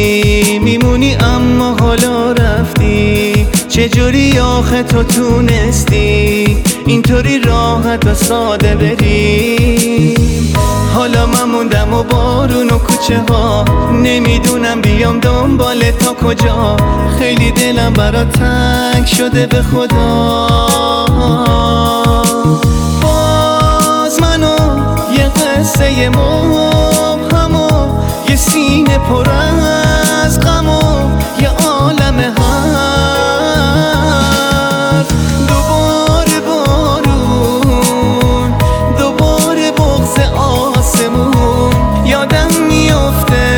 میمونی اما حالا رفتی. چجوری آخه تو تونستی اینطوری راحت و ساده بری؟ حالا من موندم و بارون و کوچه ها، نمیدونم بیام دنبال تا کجا. خیلی دلم برات تنگ شده به خدا. باز منو یه قصه مبهم و یه سینه پر از غم و یه عالم حرف. دوباره بارون، دوباره بغض آسمون، یادم میفته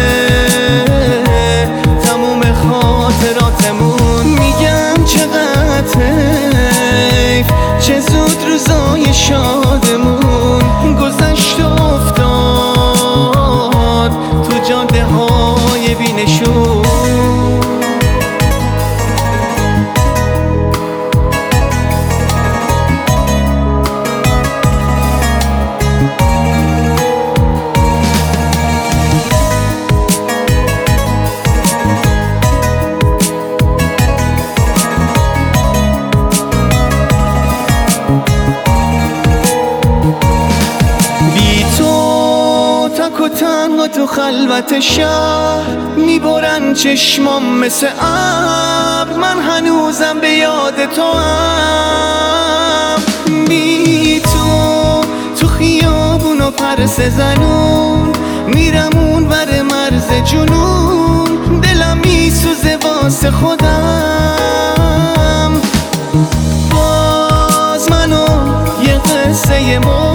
تموم خاطراتمون. میگم چقدر حیف، چه زود روزای شادمون گذشت و افتاد تو جاده های بی‌نشون. تنها تو خلوت شهر میبرن چشمام مثل ابر. من هنوزم به یاد تو هم. بی تو خیابون و پرس زنون، میرم اون ور مرز جنون. دلم میسوزه واسه خودم. باز منو یه قصه